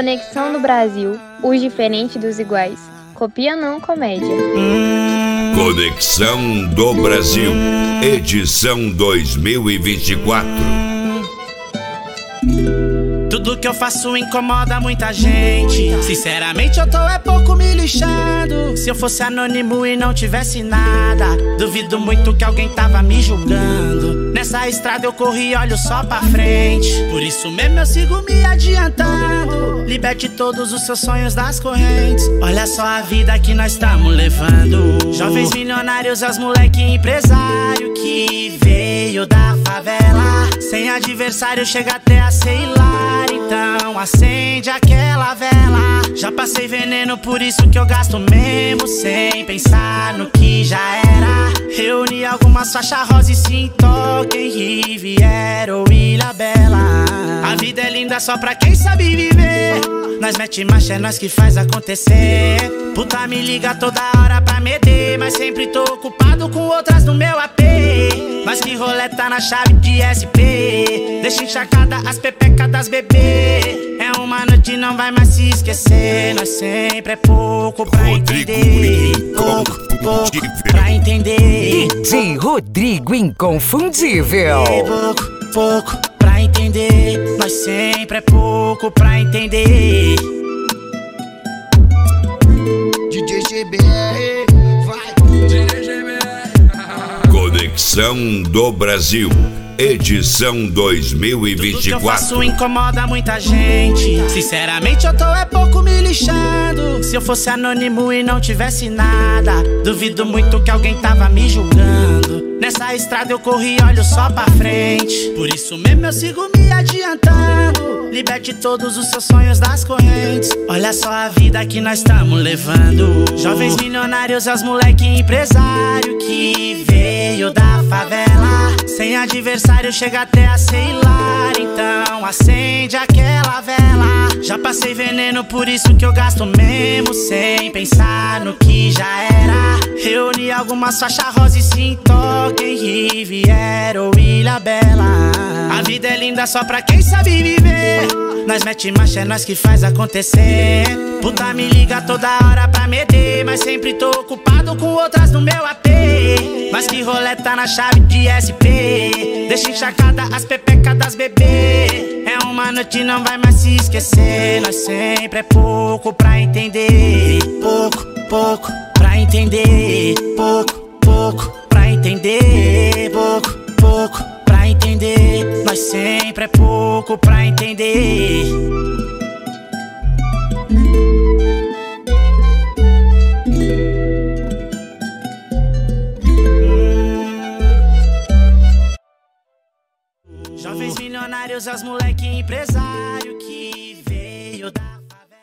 Conexão do Brasil, os diferentes dos iguais. Copia não, comédia. Conexão do Brasil, edição 2024. Tudo que eu faço incomoda muita gente. Sinceramente eu tô pouco me lixando. Se eu fosse anônimo e não tivesse nada, duvido muito que alguém tava me julgando. Nessa estrada eu corri, olho só pra frente. Por isso mesmo eu sigo me adiantando. Liberte todos os seus sonhos das correntes. Olha só a vida que nós estamos levando. Jovens milionários, as moleque empresário que veio da favela. Sem adversário chega até a ser hilário. Então acende aquela vela. Já passei veneno, por isso que eu gasto mesmo sem pensar no que já era. Reuni algumas faixas rosa e se toquem Riviera ou Ilha Bela. A vida é linda só pra quem sabe viver. Nós mete marcha, é nós que faz acontecer. Puta me liga toda hora pra meter, mas sempre tô ocupado com outras no meu AP. Mas que roleta na chave de SP. Deixa encharcada as pepecas das bebê. É uma noite, não vai mais se esquecer. Nós sempre é pouco pra entender. Pouco pra entender. DJ Rodrigo Inconfundível. Pouco pra entender. Nós sempre é pouco pra entender. DJ GBR, vai. DJ GBR. Conexão do Brasil, edição 2024. Tudo que eu faço incomoda muita gente. Sinceramente eu tô pouco me lixando. Se eu fosse anônimo e não tivesse nada, duvido muito que alguém tava me julgando. Nessa estrada eu corri, olho só pra frente. Por isso mesmo eu sigo me adiantando. Liberte todos os seus sonhos das correntes. Olha só a vida que nós estamos levando. Jovens milionários, as moleque empresário que veio da favela. Sem adversário chega até a ser hilário. Então acende aquela vela. Já passei veneno, por isso que eu gasto mesmo sem pensar no que já era. Reuni algumas faixas rosa e se toquem Riviera ou Ilha Bela. A vida é linda só pra quem sabe viver. Nós mete marcha, é nós que faz acontecer. Puta me liga toda hora pra meter, mas sempre tô ocupado com outras no meu AP. Mas que roleta na chave de SP. Deixa encharcada as pepecas das bebê. É uma noite, não vai mais se esquecer. Nós sempre é pouco pra entender. Pouco pra entender. Pouco pra entender. Pouco pra entender. Nós sempre é pouco pra entender. Jovens milionários, as moleque empresário que veio da